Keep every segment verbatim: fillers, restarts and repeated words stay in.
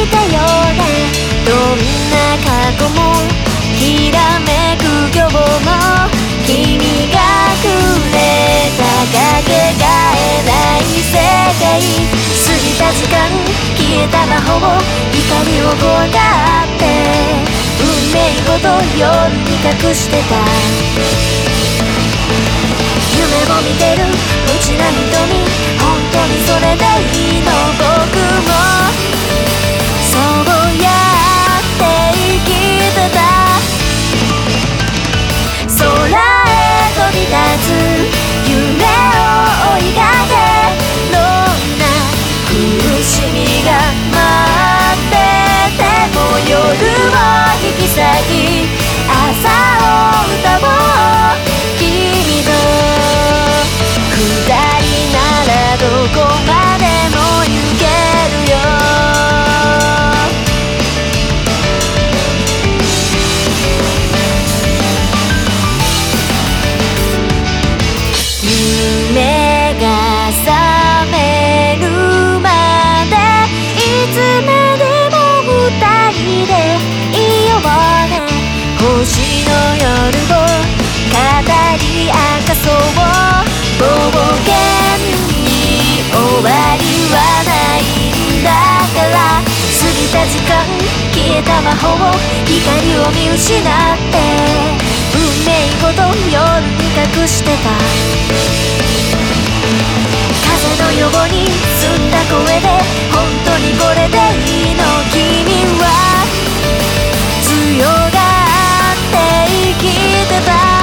たようなどんな過去もきらめく今日も君がくれたかけがえない世界過ぎた時間消えた魔法光を怖がって運命ごと夜に隠してた夢を見てる無知な瞳本当にそれでいいの僕もそうやって生きてた空へ飛び立つ夢を追いかけどんな苦しみが待ってても夜を引き裂き朝を歌おう君と二人ならどこまでも行けるよ夢が覚めるまでいつまでも二人でいようね星の夜を語り明かそう冒険に終わりはないんだから過ぎた時間消えた魔法光を見失って運命ごと夜に隠してた風のように澄んだ声で本当にこれでいいの君は強がって生きてた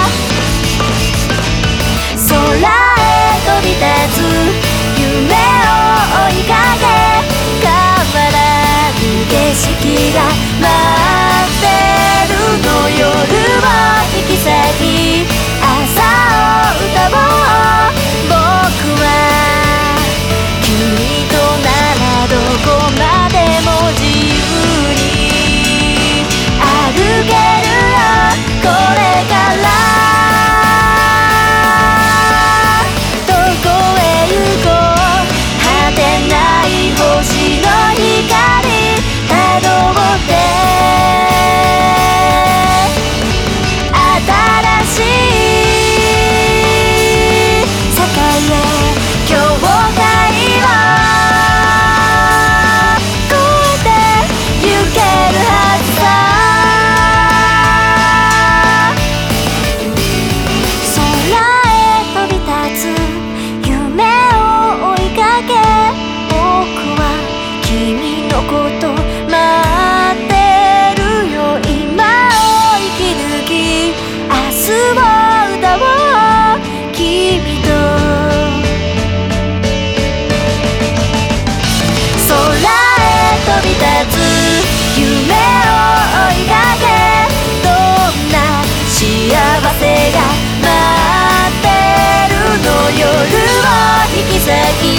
空へ飛び立つ夢を追いかけ変わらぬ景色が待ってるの夜を引き裂き朝を歌おう僕は君とならどこまでも自由に歩けるよこれからどこへ行こう果てない星の光たどって新しい世界へ境界を越えて行けるはずさ空へ飛び立つ夢を追いかけ僕は君のこと待ってるよ今を生き抜き明日を歌おう君と空へ飛び立つ夢を追いかけどんな幸せが待ってるの夜を引き裂き